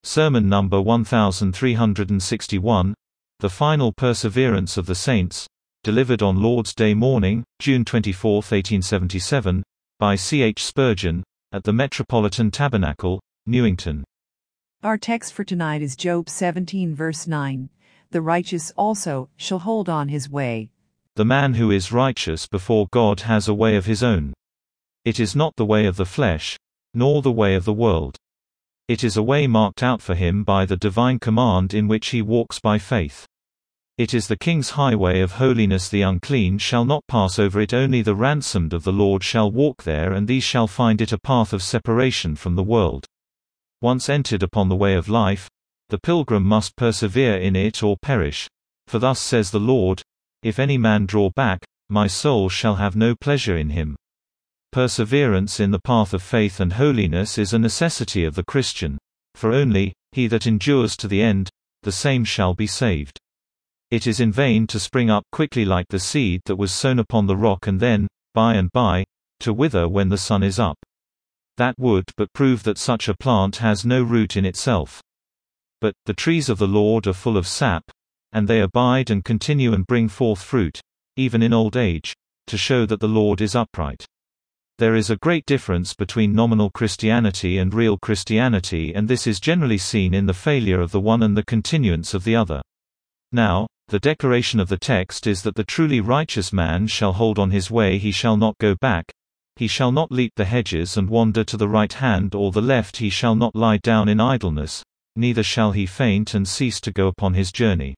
Sermon number 1361, The Final Perseverance of the Saints, delivered on Lord's Day morning, June 24, 1877, by C. H. Spurgeon, at the Metropolitan Tabernacle, Newington. Our text for tonight is Job 17 verse 9. The righteous also shall hold on his way. The man who is righteous before God has a way of his own. It is not the way of the flesh, nor the way of the world. It is a way marked out for him by the divine command in which he walks by faith. It is the King's highway of holiness. The unclean shall not pass over it, only the ransomed of the Lord shall walk there, and these shall find it a path of separation from the world. Once entered upon the way of life, the pilgrim must persevere in it or perish. For thus says the Lord, If any man draw back, my soul shall have no pleasure in him. Perseverance in the path of faith and holiness is a necessity of the Christian, for only he that endures to the end, the same shall be saved. It is in vain to spring up quickly like the seed that was sown upon the rock and then, by and by, to wither when the sun is up. That would but prove that such a plant has no root in itself. But the trees of the Lord are full of sap, and they abide and continue and bring forth fruit, even in old age, to show that the Lord is upright. There is a great difference between nominal Christianity and real Christianity, and this is generally seen in the failure of the one and the continuance of the other. Now, the declaration of the text is that the truly righteous man shall hold on his way, he shall not go back, he shall not leap the hedges and wander to the right hand or the left, he shall not lie down in idleness, neither shall he faint and cease to go upon his journey.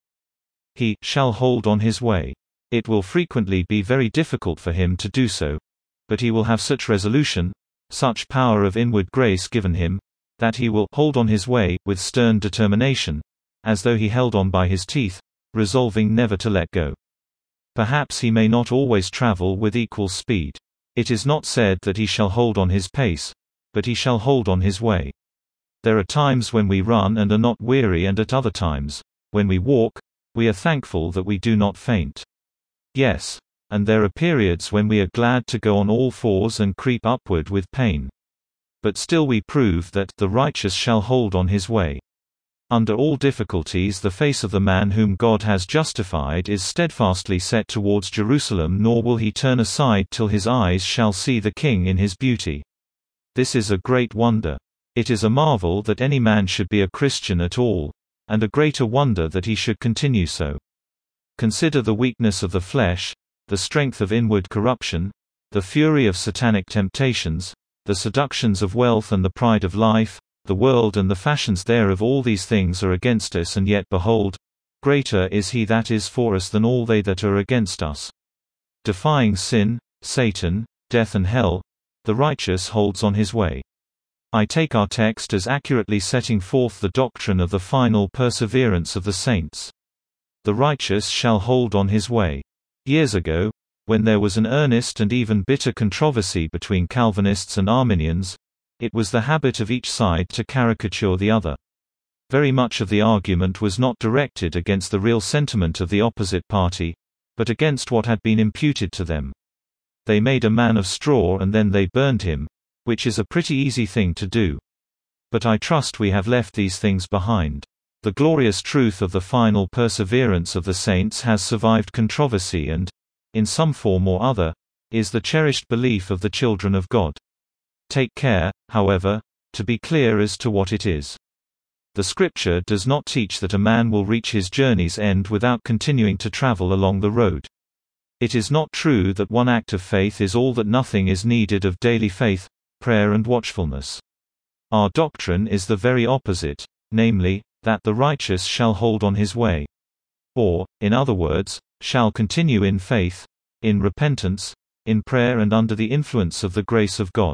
He shall hold on his way. It will frequently be very difficult for him to do so, but he will have such resolution, such power of inward grace given him, that he will hold on his way, with stern determination, as though he held on by his teeth, resolving never to let go. Perhaps he may not always travel with equal speed. It is not said that he shall hold on his pace, but he shall hold on his way. There are times when we run and are not weary, and at other times, when we walk, we are thankful that we do not faint. Yes, and there are periods when we are glad to go on all fours and creep upward with pain. But still we prove that the righteous shall hold on his way. Under all difficulties the face of the man whom God has justified is steadfastly set towards Jerusalem, nor will he turn aside till his eyes shall see the King in his beauty. This is a great wonder. It is a marvel that any man should be a Christian at all, and a greater wonder that he should continue so. Consider the weakness of the flesh, the strength of inward corruption, the fury of satanic temptations, the seductions of wealth and the pride of life, the world and the fashions thereof. All these things are against us, and yet behold, greater is he that is for us than all they that are against us. Defying sin, Satan, death and hell, the righteous holds on his way. I take our text as accurately setting forth the doctrine of the final perseverance of the saints. The righteous shall hold on his way. Years ago, when there was an earnest and even bitter controversy between Calvinists and Arminians, it was the habit of each side to caricature the other. Very much of the argument was not directed against the real sentiment of the opposite party, but against what had been imputed to them. They made a man of straw and then they burned him, which is a pretty easy thing to do. But I trust we have left these things behind. The glorious truth of the final perseverance of the saints has survived controversy and, in some form or other, is the cherished belief of the children of God. Take care, however, to be clear as to what it is. The Scripture does not teach that a man will reach his journey's end without continuing to travel along the road. It is not true that one act of faith is all, that nothing is needed of daily faith, prayer and watchfulness. Our doctrine is the very opposite, namely, that the righteous shall hold on his way. Or, in other words, shall continue in faith, in repentance, in prayer and under the influence of the grace of God.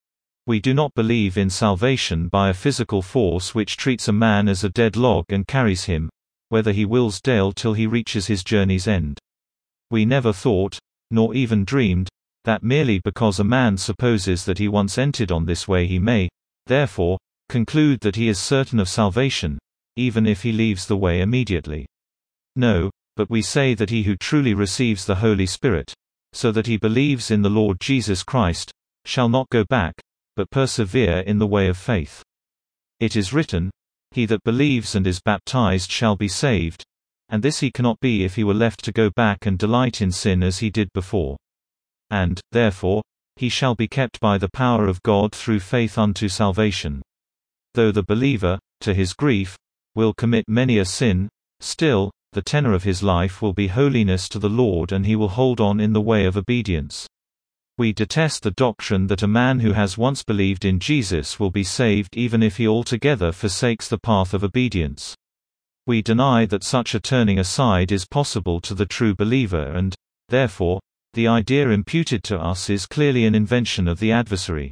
We do not believe in salvation by a physical force which treats a man as a dead log and carries him, whether he wills dale till he reaches his journey's end. We never thought, nor even dreamed, that merely because a man supposes that he once entered on this way he may, therefore, conclude that he is certain of salvation, even if he leaves the way immediately. No, but we say that he who truly receives the Holy Spirit, so that he believes in the Lord Jesus Christ, shall not go back, but persevere in the way of faith. It is written, He that believes and is baptized shall be saved, and this he cannot be if he were left to go back and delight in sin as he did before. And, therefore, he shall be kept by the power of God through faith unto salvation. Though the believer, to his grief, will commit many a sin, still, the tenor of his life will be holiness to the Lord, and he will hold on in the way of obedience. We detest the doctrine that a man who has once believed in Jesus will be saved even if he altogether forsakes the path of obedience. We deny that such a turning aside is possible to the true believer, and, therefore, the idea imputed to us is clearly an invention of the adversary.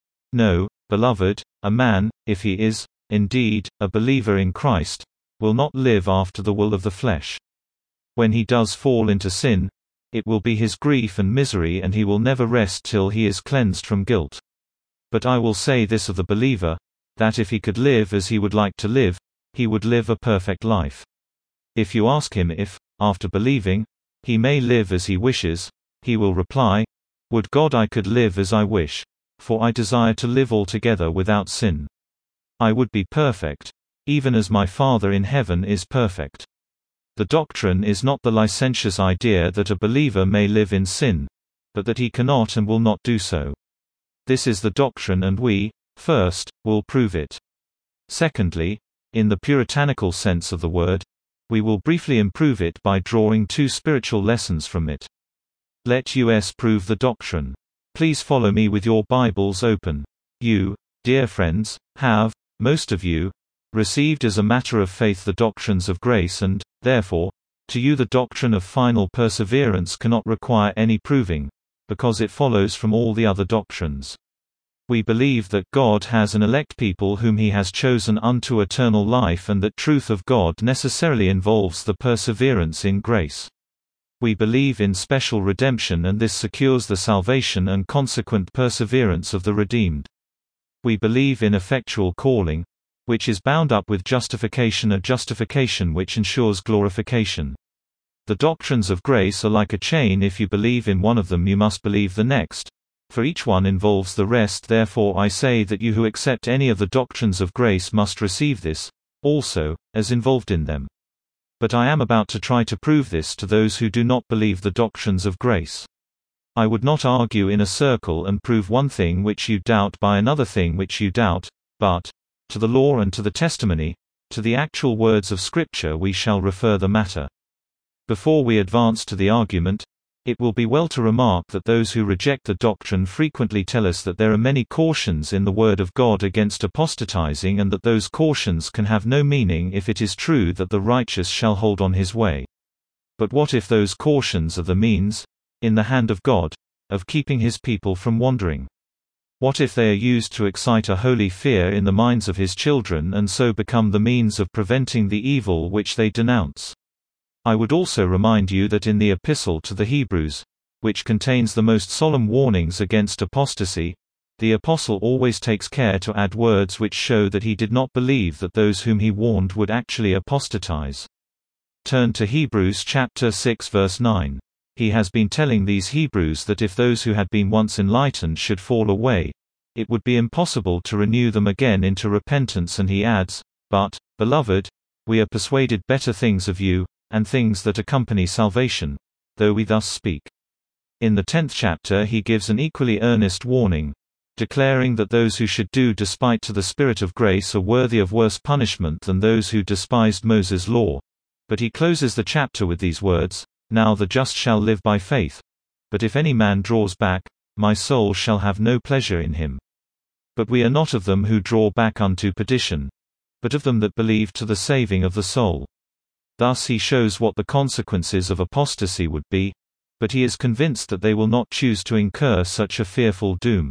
No, beloved, a man, if he is, indeed, a believer in Christ, will not live after the will of the flesh. When he does fall into sin, it will be his grief and misery, and he will never rest till he is cleansed from guilt. But I will say this of the believer, that if he could live as he would like to live, he would live a perfect life. If you ask him if, after believing, he may live as he wishes, he will reply, "Would God I could live as I wish, for I desire to live altogether without sin. I would be perfect, even as my Father in heaven is perfect." The doctrine is not the licentious idea that a believer may live in sin, but that he cannot and will not do so. This is the doctrine, and we, first, will prove it. Secondly, in the puritanical sense of the word, we will briefly improve it by drawing two spiritual lessons from it. Let us prove the doctrine. Please follow me with your Bibles open. You, dear friends, have, most of you, received as a matter of faith the doctrines of grace, and, therefore, to you the doctrine of final perseverance cannot require any proving, because it follows from all the other doctrines. We believe that God has an elect people whom he has chosen unto eternal life, and that truth of God necessarily involves the perseverance in grace. We believe in special redemption, and this secures the salvation and consequent perseverance of the redeemed. We believe in effectual calling, which is bound up with justification, a justification which ensures glorification. The doctrines of grace are like a chain. If you believe in one of them you must believe the next, for each one involves the rest. Therefore I say that you who accept any of the doctrines of grace must receive this, also, as involved in them. But I am about to try to prove this to those who do not believe the doctrines of grace. I would not argue in a circle and prove one thing which you doubt by another thing which you doubt, but, to the law and to the testimony, to the actual words of Scripture we shall refer the matter. Before we advance to the argument, it will be well to remark that those who reject the doctrine frequently tell us that there are many cautions in the Word of God against apostatizing, and that those cautions can have no meaning if it is true that the righteous shall hold on his way. But what if those cautions are the means, in the hand of God, of keeping his people from wandering? What if they are used to excite a holy fear in the minds of his children, and so become the means of preventing the evil which they denounce? I would also remind you that in the Epistle to the Hebrews, which contains the most solemn warnings against apostasy, the apostle always takes care to add words which show that he did not believe that those whom he warned would actually apostatize. Turn to Hebrews chapter 6 verse 9. He has been telling these Hebrews that if those who had been once enlightened should fall away, it would be impossible to renew them again into repentance, and he adds, "But, beloved, we are persuaded better things of you, and things that accompany salvation, though we thus speak." In the 10th chapter he gives an equally earnest warning, declaring that those who should do despite to the Spirit of grace are worthy of worse punishment than those who despised Moses' law. But he closes the chapter with these words, "Now the just shall live by faith. But if any man draws back, my soul shall have no pleasure in him. But we are not of them who draw back unto perdition, but of them that believe to the saving of the soul." Thus he shows what the consequences of apostasy would be, but he is convinced that they will not choose to incur such a fearful doom.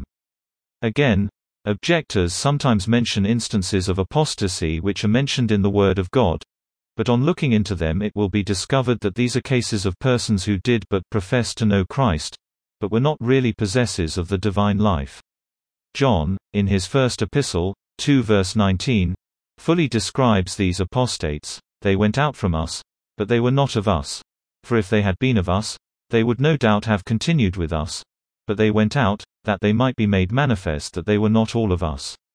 Again, objectors sometimes mention instances of apostasy which are mentioned in the Word of God, but on looking into them it will be discovered that these are cases of persons who did but profess to know Christ, but were not really possessors of the divine life. John, in his first epistle, 2 verse 19, fully describes these apostates. "They went out from us, but they were not of us. For if they had been of us, they would no doubt have continued with us. But they went out, that they might be made manifest that they were not all of us."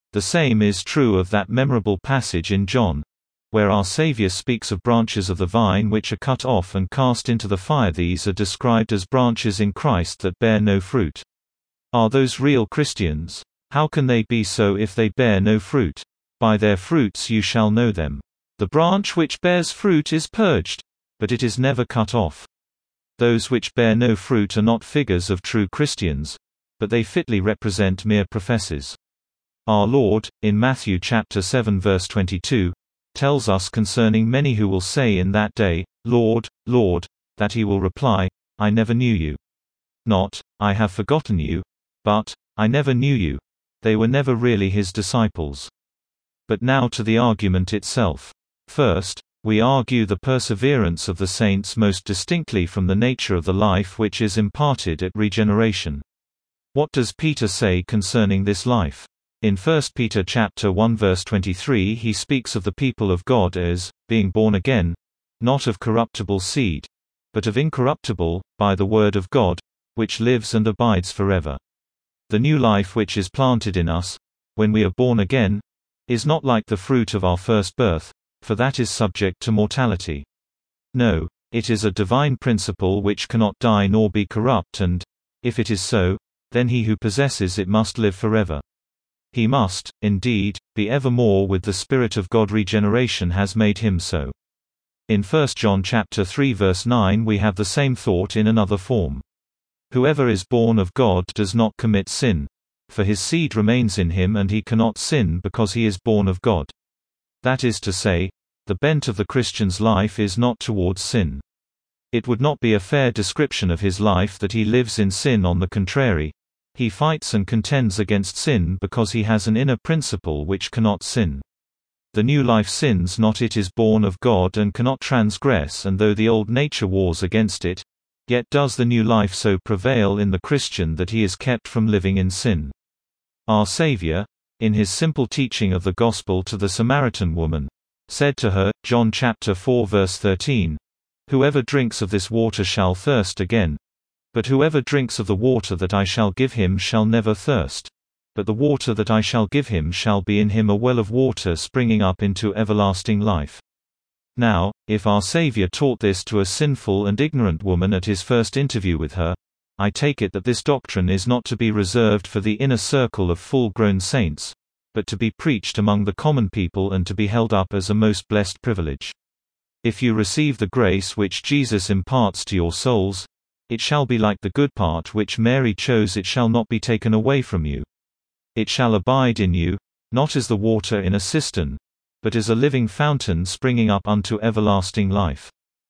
The same is true of that memorable passage in John, where our Savior speaks of branches of the vine which are cut off and cast into the fire. These are described as branches in Christ that bear no fruit. Are those real Christians? How can they be so if they bear no fruit? By their fruits you shall know them. The branch which bears fruit is purged, but it is never cut off. Those which bear no fruit are not figures of true Christians, but they fitly represent mere professors. Our Lord, in Matthew chapter 7 verse 22, tells us concerning many who will say in that day, Lord, Lord, that he will reply, I never knew you. Not, I have forgotten you, but, I never knew you. They were never really his disciples. But now to the argument itself. First, we argue the perseverance of the saints most distinctly from the nature of the life which is imparted at regeneration. What does Peter say concerning this life? In 1 Peter chapter 1 verse 23 he speaks of the people of God as, being born again, not of corruptible seed, but of incorruptible, by the word of God, which lives and abides forever. The new life which is planted in us, when we are born again, is not like the fruit of our first birth, for that is subject to mortality. No, it is a divine principle which cannot die nor be corrupt, and, if it is so, then he who possesses it must live forever. He must, indeed, be evermore with the Spirit of God. Regeneration has made him so. In 1 John chapter 3 verse 9 we have the same thought in another form. Whoever is born of God does not commit sin, for his seed remains in him and he cannot sin because he is born of God. That is to say, the bent of the Christian's life is not towards sin. It would not be a fair description of his life that he lives in sin. On the contrary, he fights and contends against sin because he has an inner principle which cannot sin. The new life sins not, it is born of God and cannot transgress, and though the old nature wars against it, yet does the new life so prevail in the Christian that he is kept from living in sin. Our Savior, in his simple teaching of the gospel to the Samaritan woman, said to her, John chapter 4 verse 13, Whoever drinks of this water shall thirst again. But whoever drinks of the water that I shall give him shall never thirst. But the water that I shall give him shall be in him a well of water springing up into everlasting life. Now, if our Savior taught this to a sinful and ignorant woman at his first interview with her, I take it that this doctrine is not to be reserved for the inner circle of full-grown saints, but to be preached among the common people and to be held up as a most blessed privilege. If you receive the grace which Jesus imparts to your souls, it shall be like the good part which Mary chose, it shall not be taken away from you. It shall abide in you, not as the water in a cistern, but as a living fountain springing up unto everlasting life.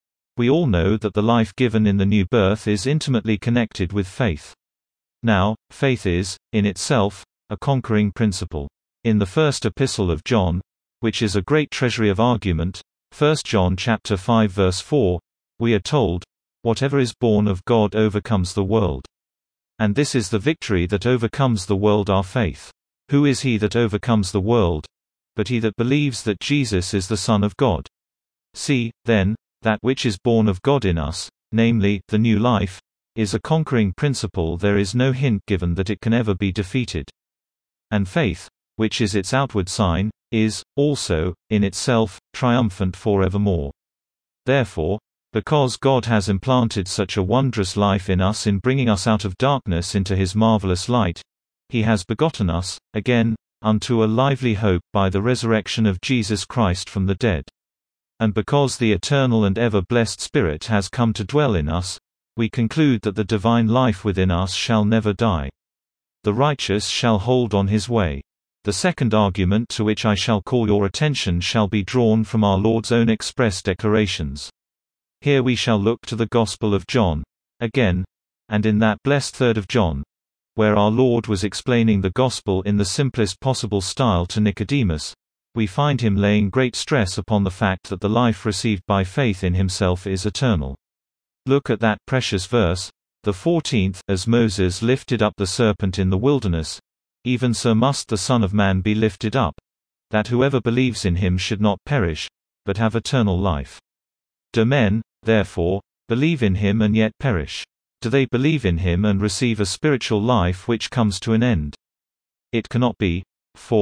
We all know that the life given in the new birth is intimately connected with faith. Now, faith is, in itself, a conquering principle. In the first epistle of John, which is a great treasury of argument, 1 John chapter 5 verse 4, we are told, Whatever is born of God overcomes the world. And this is the victory that overcomes the world, our faith. Who is he that overcomes the world? But he that believes that Jesus is the Son of God. See, then, that which is born of God in us, namely, the new life, is a conquering principle. There is no hint given that it can ever be defeated. And faith, which is its outward sign, is, also, in itself, triumphant forevermore. Therefore, because God has implanted such a wondrous life in us in bringing us out of darkness into his marvelous light, he has begotten us, again, unto a lively hope by the resurrection of Jesus Christ from the dead. And because the eternal and ever-blessed Spirit has come to dwell in us, we conclude that the divine life within us shall never die. The righteous shall hold on his way. The second argument to which I shall call your attention shall be drawn from our Lord's own express declarations. Here we shall look to the Gospel of John, again, and in that blessed 3rd of John, where our Lord was explaining the Gospel in the simplest possible style to Nicodemus, we find him laying great stress upon the fact that the life received by faith in himself is eternal. Look at that precious verse, the 14th, As Moses lifted up the serpent in the wilderness, even so must the Son of Man be lifted up, that whoever believes in him should not perish, but have eternal life. Do men, therefore, believe in him and yet perish? Do they believe in him and receive a spiritual life which comes to an end? It cannot be, for,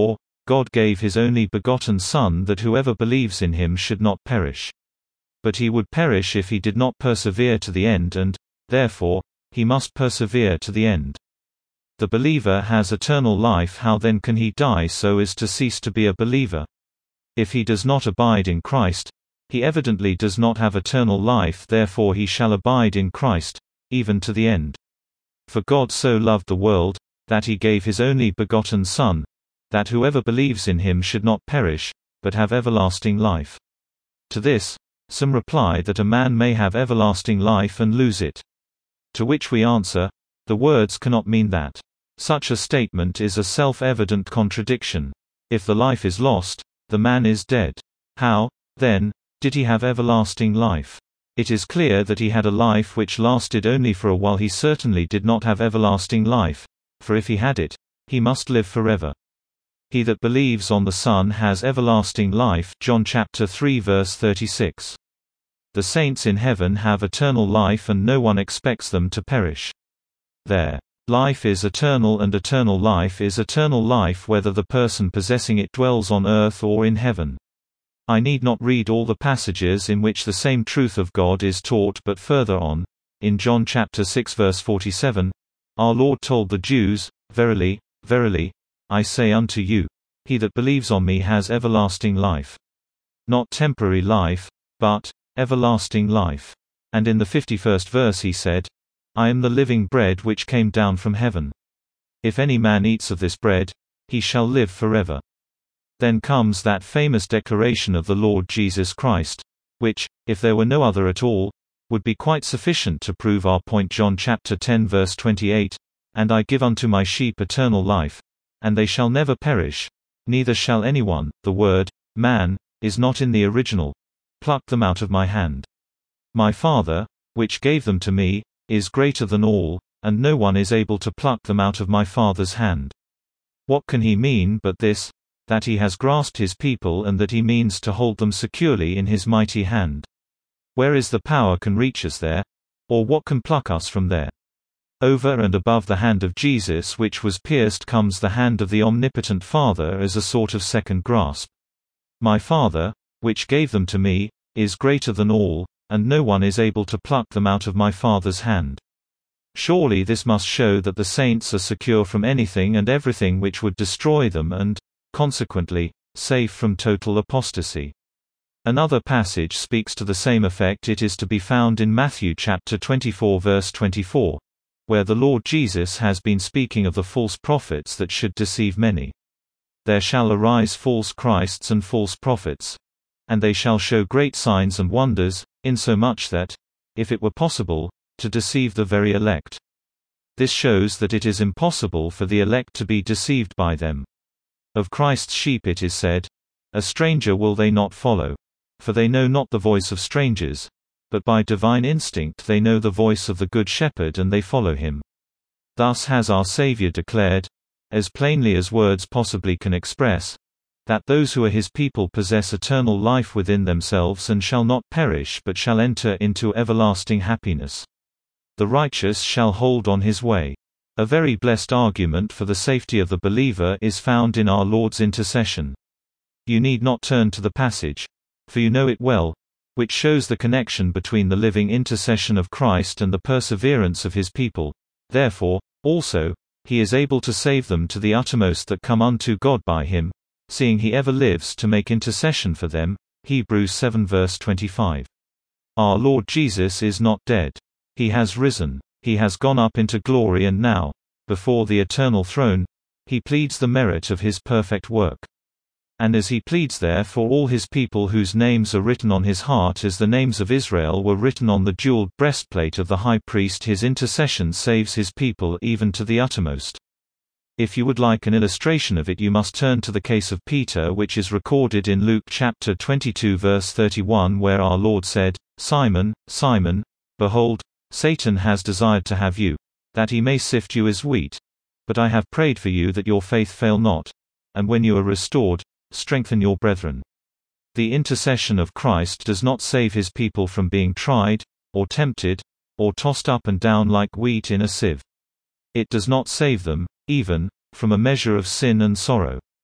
God gave his only begotten Son that whoever believes in him should not perish. But he would perish if he did not persevere to the end and, therefore, he must persevere to the end. The believer has eternal life. How then can he die so as to cease to be a believer? If he does not abide in Christ, he evidently does not have eternal life, therefore he shall abide in Christ, even to the end. For God so loved the world, that he gave his only begotten Son, that whoever believes in him should not perish, but have everlasting life. To this, some reply that a man may have everlasting life and lose it. To which we answer, the words cannot mean that. Such a statement is a self-evident contradiction. If the life is lost, the man is dead. How, then, did he have everlasting life? It is clear that he had a life which lasted only for a while. He certainly did not have everlasting life, for if he had it, he must live forever. He that believes on the Son has everlasting life. John chapter 3 verse 36. The saints in heaven have eternal life and no one expects them to perish. Their life is eternal, and eternal life is eternal life whether the person possessing it dwells on earth or in heaven. I need not read all the passages in which the same truth of God is taught, but further on, in John chapter 6 verse 47, our Lord told the Jews, "Verily, verily, I say unto you, he that believes on me has everlasting life." Not temporary life, but everlasting life. And in the 51st verse he said, "I am the living bread which came down from heaven. If any man eats of this bread, he shall live forever." Then comes that famous declaration of the Lord Jesus Christ, which, if there were no other at all, would be quite sufficient to prove our point. John chapter 10 verse 28, "And I give unto my sheep eternal life, and they shall never perish, neither shall anyone," the word, man, is not in the original, "pluck them out of my hand. My Father, which gave them to me, is greater than all, and no one is able to pluck them out of my Father's hand." What can he mean but this, that he has grasped his people and that he means to hold them securely in his mighty hand? Where is the power can reach us there? Or what can pluck us from there? Over and above the hand of Jesus which was pierced comes the hand of the omnipotent Father as a sort of second grasp. My Father, which gave them to me, is greater than all, and no one is able to pluck them out of my Father's hand. Surely this must show that the saints are secure from anything and everything which would destroy them and, consequently, safe from total apostasy. Another passage speaks to the same effect. It is to be found in Matthew chapter 24 verse 24, where the Lord Jesus has been speaking of the false prophets that should deceive many. "There shall arise false Christs and false prophets. And they shall show great signs and wonders, insomuch that, if it were possible, to deceive the very elect." This shows that it is impossible for the elect to be deceived by them. Of Christ's sheep it is said, "A stranger will they not follow. For they know not the voice of strangers, but by divine instinct they know the voice of the Good Shepherd and they follow him." Thus has our Savior declared, as plainly as words possibly can express, that those who are his people possess eternal life within themselves and shall not perish but shall enter into everlasting happiness. The righteous shall hold on his way. A very blessed argument for the safety of the believer is found in our Lord's intercession. You need not turn to the passage, for you know it well, which shows the connection between the living intercession of Christ and the perseverance of his people. Therefore, also, he is able to save them to the uttermost that come unto God by him, seeing he ever lives to make intercession for them. Hebrews 7 verse 25. Our Lord Jesus is not dead. He has risen. He has gone up into glory, and now, before the eternal throne, he pleads the merit of his perfect work. And as he pleads there for all his people whose names are written on his heart as the names of Israel were written on the jeweled breastplate of the high priest, his intercession saves his people even to the uttermost. If you would like an illustration of it, you must turn to the case of Peter, which is recorded in Luke chapter 22 verse 31, where our Lord said, "Simon, Simon, behold, Satan has desired to have you, that he may sift you as wheat. But I have prayed for you that your faith fail not. And when you are restored, strengthen your brethren." The intercession of Christ does not save his people from being tried, or tempted, or tossed up and down like wheat in a sieve. It does not save them, even, from a measure of sin and sorrow.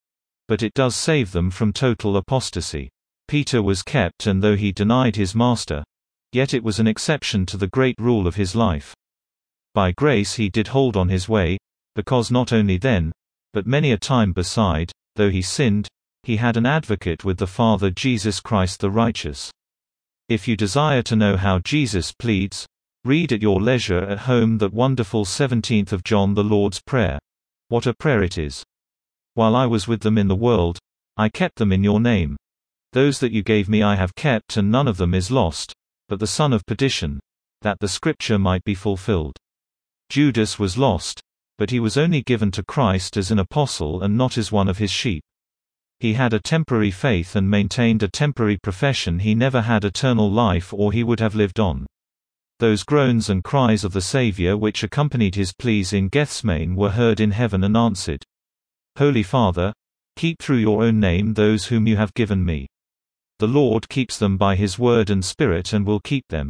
but it does save them from total apostasy. Peter was kept, and though he denied his master, yet it was an exception to the great rule of his life. By grace he did hold on his way, because not only then, but many a time beside, though he sinned, he had an advocate with the Father, Jesus Christ the righteous. If you desire to know how Jesus pleads, read at your leisure at home that wonderful 17th of John, the Lord's Prayer. What a prayer it is! While I was with them in the world, I kept them in your name. Those that you gave me I have kept, and none of them is lost, but the son of perdition, that the scripture might be fulfilled. Judas was lost, but he was only given to Christ as an apostle and not as one of his sheep. He had a temporary faith and maintained a temporary profession. He never had eternal life, or he would have lived on. Those groans and cries of the Saviour which accompanied his pleas in Gethsemane were heard in heaven and answered. Holy Father, keep through your own name those whom you have given me. The Lord keeps them by his word and Spirit and will keep them.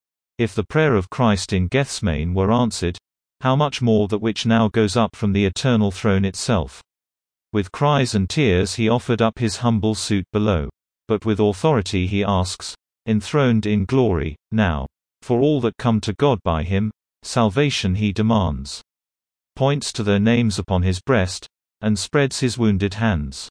If the prayer of Christ in Gethsemane were answered, how much more that which now goes up from the eternal throne itself. With cries and tears he offered up his humble suit below. But with authority he asks, enthroned in glory, now. For all that come to God by him, salvation he demands. Points to their names upon his breast, and spreads his wounded hands.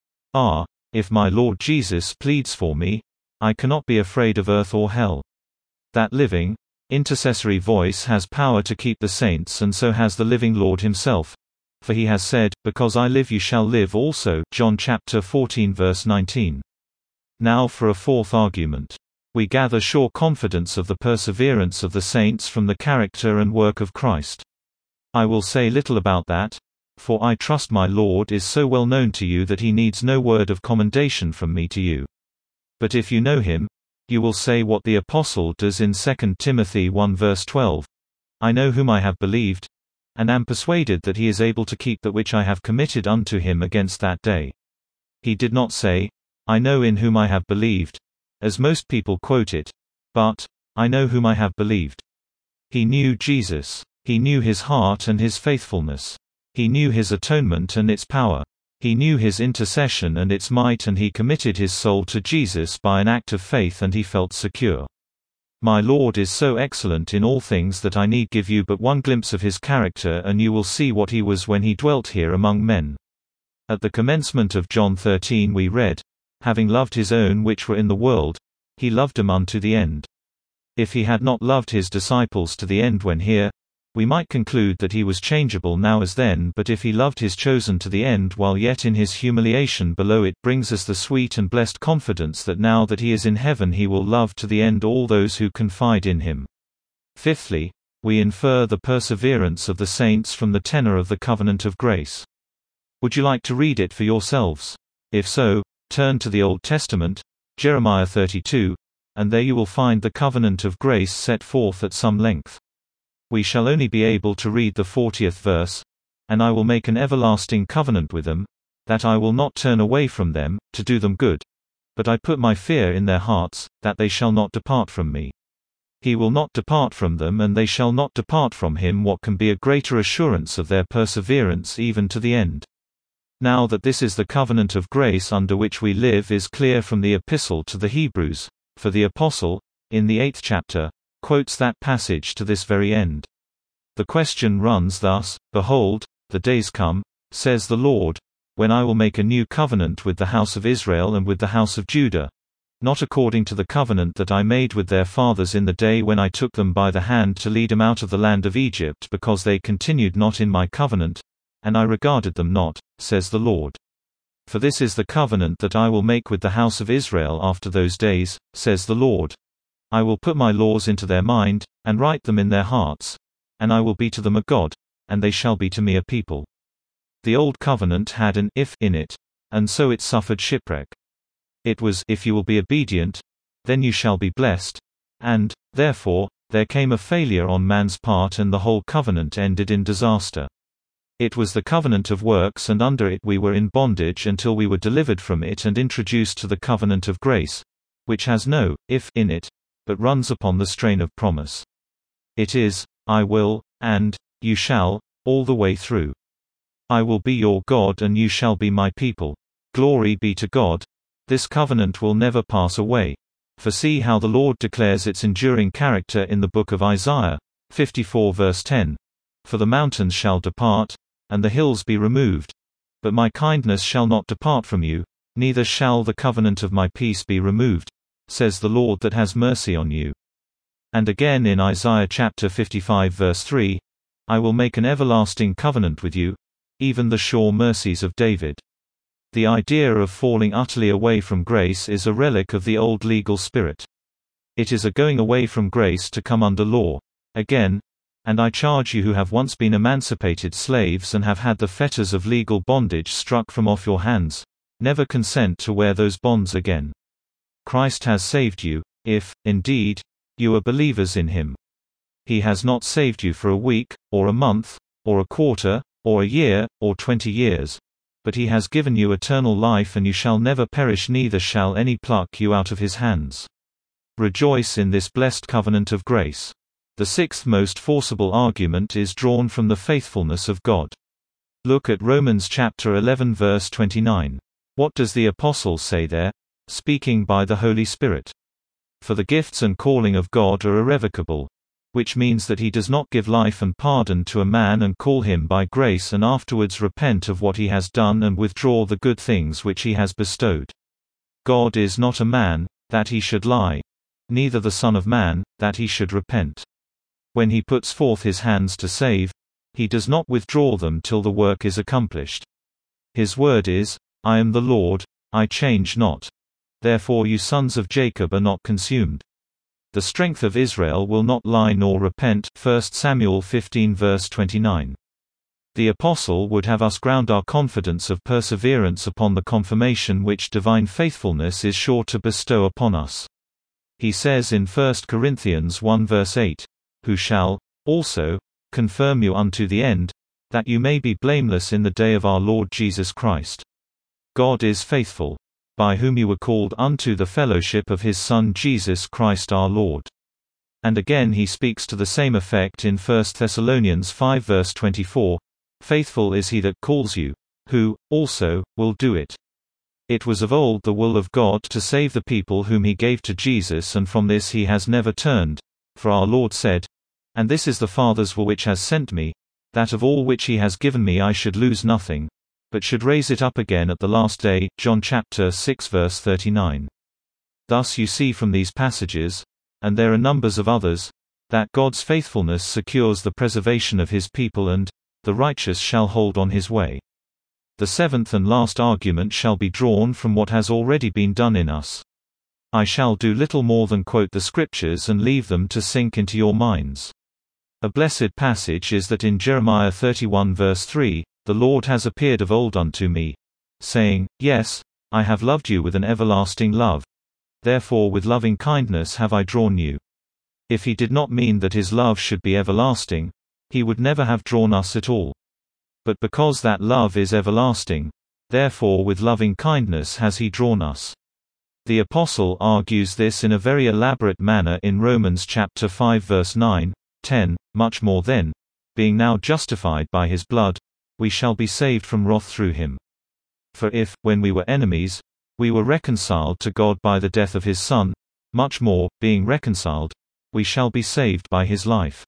Ah, if my Lord Jesus pleads for me, I cannot be afraid of earth or hell. That living, intercessory voice has power to keep the saints, and so has the living Lord himself. For he has said, because I live you shall live also. John chapter 14 verse 19. Now for a fourth argument. We gather sure confidence of the perseverance of the saints from the character and work of Christ. I will say little about that, for I trust my Lord is so well known to you that he needs no word of commendation from me to you. But if you know him, you will say what the Apostle does in 2 Timothy 1 verse 12. I know whom I have believed, and am persuaded that he is able to keep that which I have committed unto him against that day. He did not say, I know in whom I have believed, as most people quote it, but, I know whom I have believed. He knew Jesus. He knew his heart and his faithfulness. He knew his atonement and its power. He knew his intercession and its might, and he committed his soul to Jesus by an act of faith, and he felt secure. My Lord is so excellent in all things that I need give you but one glimpse of his character, and you will see what he was when he dwelt here among men. At the commencement of John 13 we read, having loved his own which were in the world, he loved them unto the end. If he had not loved his disciples to the end when here, we might conclude that he was changeable now as then, but if he loved his chosen to the end while yet in his humiliation below, it brings us the sweet and blessed confidence that now that he is in heaven he will love to the end all those who confide in him. Fifthly, we infer the perseverance of the saints from the tenor of the covenant of grace. Would you like to read it for yourselves? If so, turn to the Old Testament, Jeremiah 32, and there you will find the covenant of grace set forth at some length. We shall only be able to read the 40th verse, and I will make an everlasting covenant with them, that I will not turn away from them, to do them good. But I put my fear in their hearts, that they shall not depart from me. He will not depart from them, and they shall not depart from him. What can be a greater assurance of their perseverance even to the end? Now that this is the covenant of grace under which we live is clear from the epistle to the Hebrews, for the apostle, in the 8th chapter, quotes that passage to this very end. The question runs thus, Behold, the days come, says the Lord, when I will make a new covenant with the house of Israel and with the house of Judah, not according to the covenant that I made with their fathers in the day when I took them by the hand to lead them out of the land of Egypt, because they continued not in my covenant, and I regarded them not, says the Lord. For this is the covenant that I will make with the house of Israel after those days, says the Lord. I will put my laws into their mind, and write them in their hearts, and I will be to them a God, and they shall be to me a people. The old covenant had an if in it, and so it suffered shipwreck. It was, if you will be obedient, then you shall be blessed, and, therefore, there came a failure on man's part, and the whole covenant ended in disaster. It was the covenant of works, and under it we were in bondage until we were delivered from it and introduced to the covenant of grace, which has no if in it, but runs upon the strain of promise. It is, I will, and you shall, all the way through. I will be your God and you shall be my people. Glory be to God. This covenant will never pass away. For see how the Lord declares its enduring character in the book of Isaiah, 54 verse 10. For the mountains shall depart, and the hills be removed. But my kindness shall not depart from you, neither shall the covenant of my peace be removed, says the Lord that has mercy on you. And again in Isaiah chapter 55 verse 3, I will make an everlasting covenant with you, even the sure mercies of David. The idea of falling utterly away from grace is a relic of the old legal spirit. It is a going away from grace to come under law. Again, and I charge you who have once been emancipated slaves and have had the fetters of legal bondage struck from off your hands, never consent to wear those bonds again. Christ has saved you, if, indeed, you are believers in him. He has not saved you for a week, or a month, or a quarter, or a year, or 20 years. But he has given you eternal life, and you shall never perish, neither shall any pluck you out of his hands. Rejoice in this blessed covenant of grace. The sixth most forcible argument is drawn from the faithfulness of God. Look at Romans chapter 11 verse 29. What does the apostle say there? Speaking by the Holy Spirit. For the gifts and calling of God are irrevocable, which means that he does not give life and pardon to a man and call him by grace and afterwards repent of what he has done and withdraw the good things which he has bestowed. God is not a man, that he should lie, neither the Son of Man, that he should repent. When he puts forth his hands to save, he does not withdraw them till the work is accomplished. His word is, I am the Lord, I change not. Therefore you sons of Jacob are not consumed. The strength of Israel will not lie nor repent. 1 Samuel 15 verse 29. The apostle would have us ground our confidence of perseverance upon the confirmation which divine faithfulness is sure to bestow upon us. He says in 1 Corinthians 1 verse 8, Who shall, also, confirm you unto the end, that you may be blameless in the day of our Lord Jesus Christ. God is faithful, by whom you were called unto the fellowship of his Son Jesus Christ our Lord. And again he speaks to the same effect in 1 Thessalonians 5 verse 24, Faithful is he that calls you, who, also, will do it. It was of old the will of God to save the people whom he gave to Jesus, and from this he has never turned, for our Lord said, And this is the Father's will which has sent me, that of all which he has given me I should lose nothing, but should raise it up again at the last day. John chapter 6 verse 39. Thus you see from these passages, and there are numbers of others, that God's faithfulness secures the preservation of his people, and the righteous shall hold on his way. The seventh and last argument shall be drawn from what has already been done in us. I shall do little more than quote the scriptures and leave them to sink into your minds. A blessed passage is that in Jeremiah 31 verse 3, The Lord has appeared of old unto me, saying, Yes, I have loved you with an everlasting love. Therefore with loving kindness have I drawn you. If he did not mean that his love should be everlasting, he would never have drawn us at all. But because that love is everlasting, therefore with loving kindness has he drawn us. The apostle argues this in a very elaborate manner in Romans chapter 5 verse 9, 10, Much more then, being now justified by his blood, we shall be saved from wrath through him. For if, when we were enemies, we were reconciled to God by the death of his Son, much more, being reconciled, we shall be saved by his life.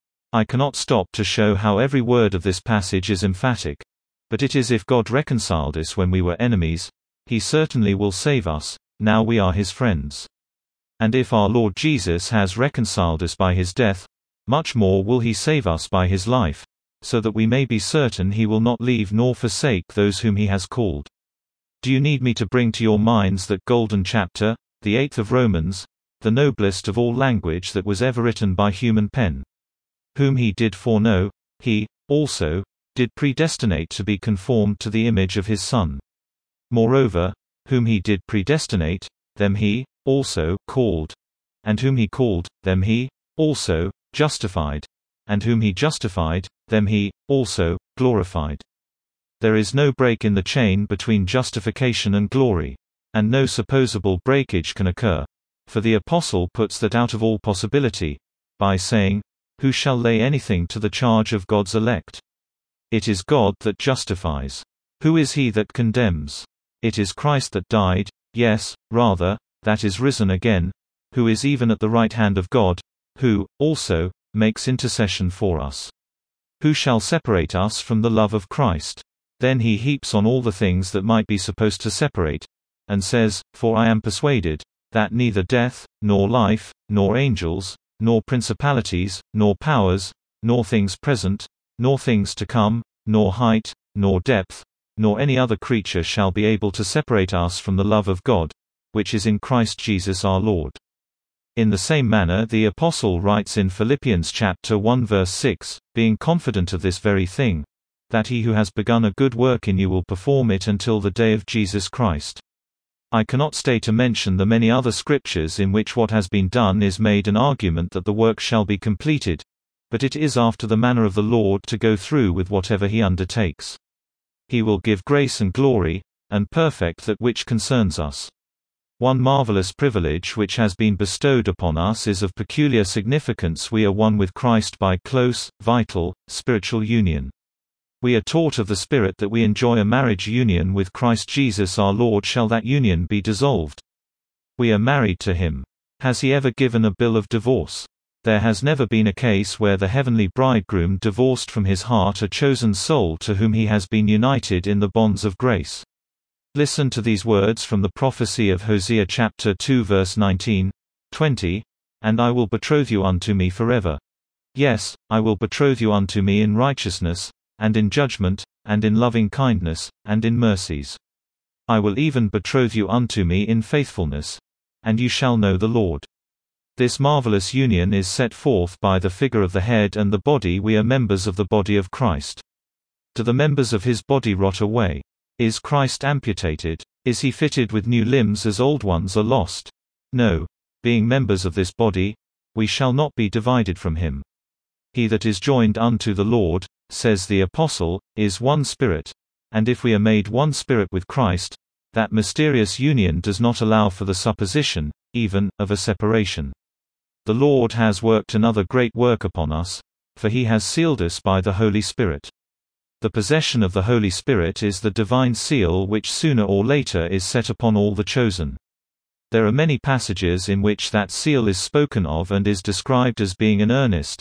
I cannot stop to show how every word of this passage is emphatic. But it is if God reconciled us when we were enemies, he certainly will save us, now we are his friends. And if our Lord Jesus has reconciled us by his death, much more will he save us by his life, so that we may be certain he will not leave nor forsake those whom he has called. Do you need me to bring to your minds that golden chapter, the 8th of Romans, the noblest of all language that was ever written by human pen? Whom he did foreknow, he, also, did predestinate to be conformed to the image of his Son. Moreover, whom he did predestinate, them he, also, called. And whom he called, them he, also, justified. And whom he justified, them he, also, glorified. There is no break in the chain between justification and glory. And no supposable breakage can occur. For the apostle puts that out of all possibility, by saying, Who shall lay anything to the charge of God's elect? It is God that justifies. Who is he that condemns? It is Christ that died, yes, rather, that is risen again, who is even at the right hand of God, who, also, makes intercession for us. Who shall separate us from the love of Christ? Then he heaps on all the things that might be supposed to separate, and says, For I am persuaded, that neither death, nor life, nor angels, nor principalities, nor powers, nor things present, nor things to come, nor height, nor depth, nor any other creature shall be able to separate us from the love of God, which is in Christ Jesus our Lord. In the same manner the Apostle writes in Philippians chapter 1 verse 6, being confident of this very thing, that he who has begun a good work in you will perform it until the day of Jesus Christ. I cannot stay to mention the many other scriptures in which what has been done is made an argument that the work shall be completed, but it is after the manner of the Lord to go through with whatever he undertakes. He will give grace and glory, and perfect that which concerns us. One marvelous privilege which has been bestowed upon us is of peculiar significance: we are one with Christ by close, vital, spiritual union. We are taught of the Spirit that we enjoy a marriage union with Christ Jesus our Lord. Shall that union be dissolved? We are married to him. Has he ever given a bill of divorce? There has never been a case where the heavenly bridegroom divorced from his heart a chosen soul to whom he has been united in the bonds of grace. Listen to these words from the prophecy of Hosea chapter 2 verse 19, 20, And I will betroth you unto me forever. Yes, I will betroth you unto me in righteousness, and in judgment, and in loving kindness, and in mercies. I will even betroth you unto me in faithfulness, and you shall know the Lord. This marvelous union is set forth by the figure of the head and the body. We are members of the body of Christ. Do the members of his body rot away? Is Christ amputated? Is he fitted with new limbs as old ones are lost? No. Being members of this body, we shall not be divided from him. He that is joined unto the Lord, says the Apostle, is one spirit. And if we are made one spirit with Christ, that mysterious union does not allow for the supposition, even, of a separation. The Lord has worked another great work upon us, for he has sealed us by the Holy Spirit. The possession of the Holy Spirit is the divine seal which sooner or later is set upon all the chosen. There are many passages in which that seal is spoken of and is described as being an earnest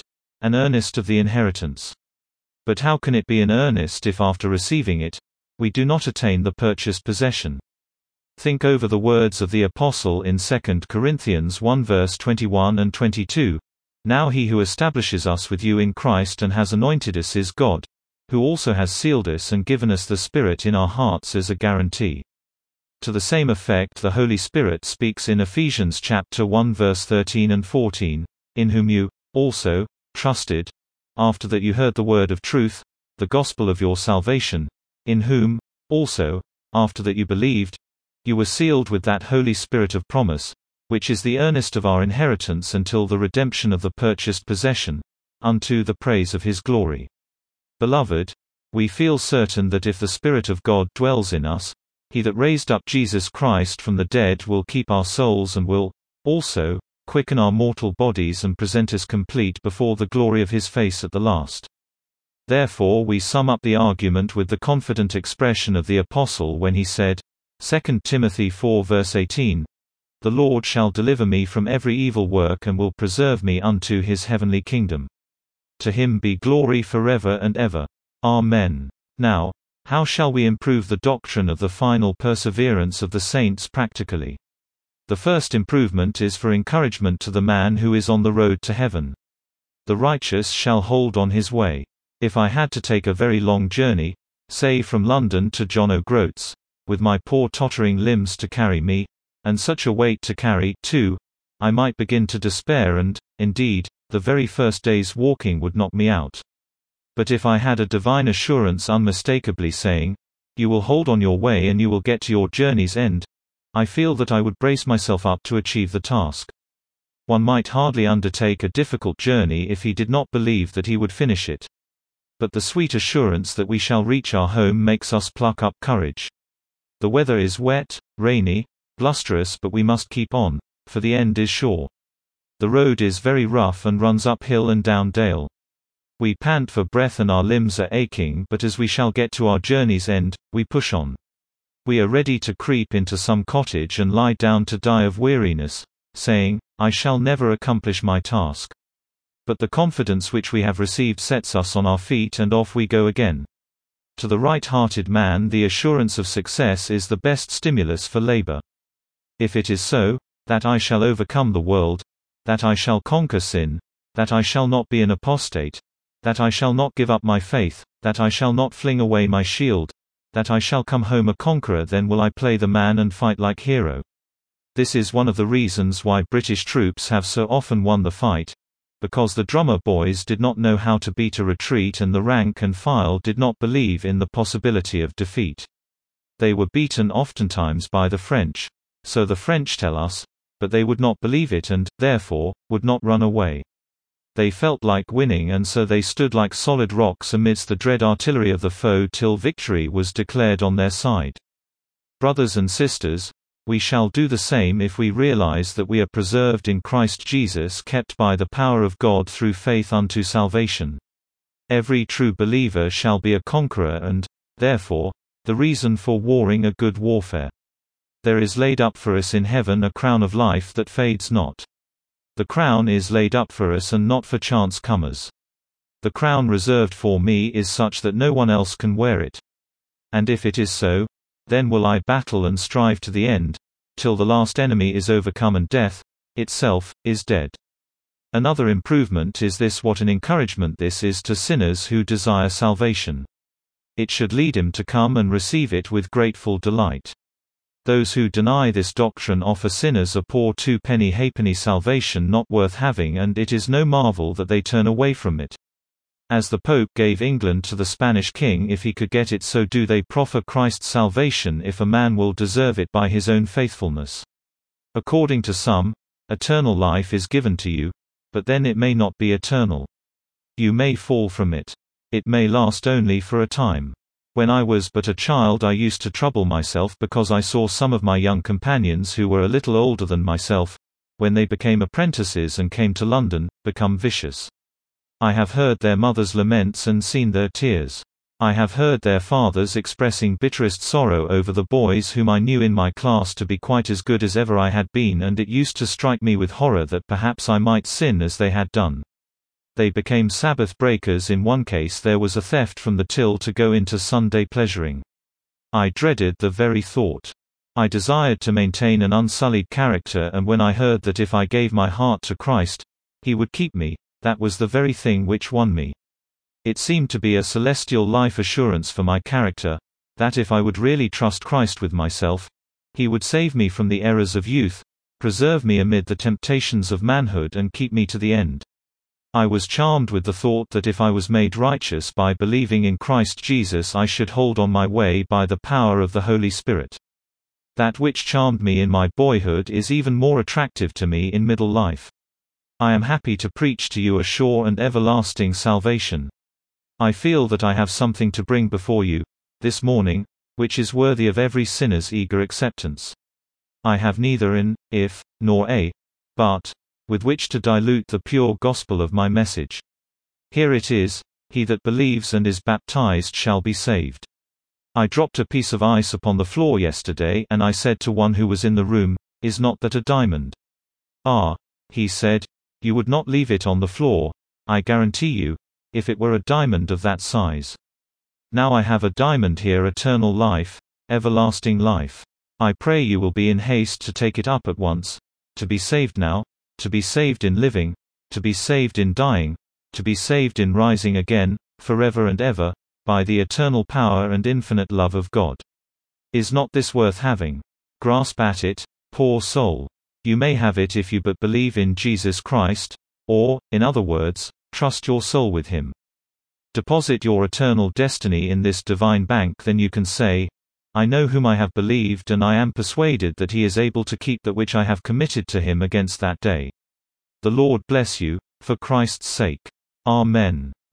of the inheritance. But how can it be an earnest if after receiving it, we do not attain the purchased possession? Think over the words of the Apostle in 2 Corinthians 1 verse 21 and 22. Now he who establishes us with you in Christ and has anointed us is God, who also has sealed us and given us the Spirit in our hearts as a guarantee. To the same effect the Holy Spirit speaks in Ephesians chapter 1 verse 13 and 14, in whom you, also, trusted, after that you heard the word of truth, the gospel of your salvation, in whom, also, after that you believed, you were sealed with that Holy Spirit of promise, which is the earnest of our inheritance until the redemption of the purchased possession, unto the praise of his glory. Beloved, we feel certain that if the Spirit of God dwells in us, he that raised up Jesus Christ from the dead will keep our souls and will, also, quicken our mortal bodies and present us complete before the glory of his face at the last. Therefore we sum up the argument with the confident expression of the Apostle when he said, 2 Timothy 4 verse 18, The Lord shall deliver me from every evil work and will preserve me unto his heavenly kingdom. To him be glory forever and ever. Amen. Now, how shall we improve the doctrine of the final perseverance of the saints practically? The first improvement is for encouragement to the man who is on the road to heaven. The righteous shall hold on his way. If I had to take a very long journey, say from London to John O'Groats, with my poor tottering limbs to carry me, and such a weight to carry, too, I might begin to despair and, indeed, the very first day's walking would knock me out. But if I had a divine assurance unmistakably saying, You will hold on your way and you will get to your journey's end, I feel that I would brace myself up to achieve the task. One might hardly undertake a difficult journey if he did not believe that he would finish it. But the sweet assurance that we shall reach our home makes us pluck up courage. The weather is wet, rainy, blusterous, but we must keep on, for the end is sure. The road is very rough and runs up hill and down dale. We pant for breath and our limbs are aching, but as we shall get to our journey's end, we push on. We are ready to creep into some cottage and lie down to die of weariness, saying, I shall never accomplish my task. But the confidence which we have received sets us on our feet and off we go again. To the right-hearted man the assurance of success is the best stimulus for labor. If it is so, that I shall overcome the world, that I shall conquer sin, that I shall not be an apostate, that I shall not give up my faith, that I shall not fling away my shield, that I shall come home a conqueror, then will I play the man and fight like hero. This is one of the reasons why British troops have so often won the fight, because the drummer boys did not know how to beat a retreat and the rank and file did not believe in the possibility of defeat. They were beaten oftentimes by the French, so the French tell us, but they would not believe it and, therefore, would not run away. They felt like winning and so they stood like solid rocks amidst the dread artillery of the foe till victory was declared on their side. Brothers and sisters, we shall do the same if we realize that we are preserved in Christ Jesus, kept by the power of God through faith unto salvation. Every true believer shall be a conqueror and, therefore, the reason for warring a good warfare. There is laid up for us in heaven a crown of life that fades not. The crown is laid up for us and not for chance comers. The crown reserved for me is such that no one else can wear it. And if it is so, then will I battle and strive to the end, till the last enemy is overcome and death, itself, is dead. Another improvement is this: what an encouragement this is to sinners who desire salvation. It should lead him to come and receive it with grateful delight. Those who deny this doctrine offer sinners a poor two-penny halfpenny salvation not worth having, and it is no marvel that they turn away from it. As the Pope gave England to the Spanish king if he could get it, so do they proffer Christ's salvation if a man will deserve it by his own faithfulness. According to some, eternal life is given to you, but then it may not be eternal. You may fall from it. It may last only for a time. When I was but a child I used to trouble myself because I saw some of my young companions who were a little older than myself, when they became apprentices and came to London, become vicious. I have heard their mothers' laments and seen their tears. I have heard their fathers expressing bitterest sorrow over the boys whom I knew in my class to be quite as good as ever I had been, and it used to strike me with horror that perhaps I might sin as they had done. They became Sabbath breakers. In one case there was a theft from the till to go into Sunday pleasuring. I dreaded the very thought. I desired to maintain an unsullied character, and when I heard that if I gave my heart to Christ, He would keep me, that was the very thing which won me. It seemed to be a celestial life assurance for my character, that if I would really trust Christ with myself, He would save me from the errors of youth, preserve me amid the temptations of manhood, and keep me to the end. I was charmed with the thought that if I was made righteous by believing in Christ Jesus, I should hold on my way by the power of the Holy Spirit. That which charmed me in my boyhood is even more attractive to me in middle life. I am happy to preach to you a sure and everlasting salvation. I feel that I have something to bring before you, this morning, which is worthy of every sinner's eager acceptance. I have neither an if, nor a but, with which to dilute the pure gospel of my message. Here it is: he that believes and is baptized shall be saved. I dropped a piece of ice upon the floor yesterday, and I said to one who was in the room, "Is not that a diamond?" "Ah," he said, "you would not leave it on the floor, I guarantee you, if it were a diamond of that size. Now I have a diamond here, eternal life, everlasting life. I pray you will be in haste to take it up at once, to be saved now, to be saved in living, to be saved in dying, to be saved in rising again, forever and ever, by the eternal power and infinite love of God. Is not this worth having? Grasp at it, poor soul. You may have it if you but believe in Jesus Christ, or, in other words, trust your soul with Him. Deposit your eternal destiny in this divine bank, then you can say, "I know whom I have believed, and I am persuaded that He is able to keep that which I have committed to Him against that day." The Lord bless you, for Christ's sake. Amen.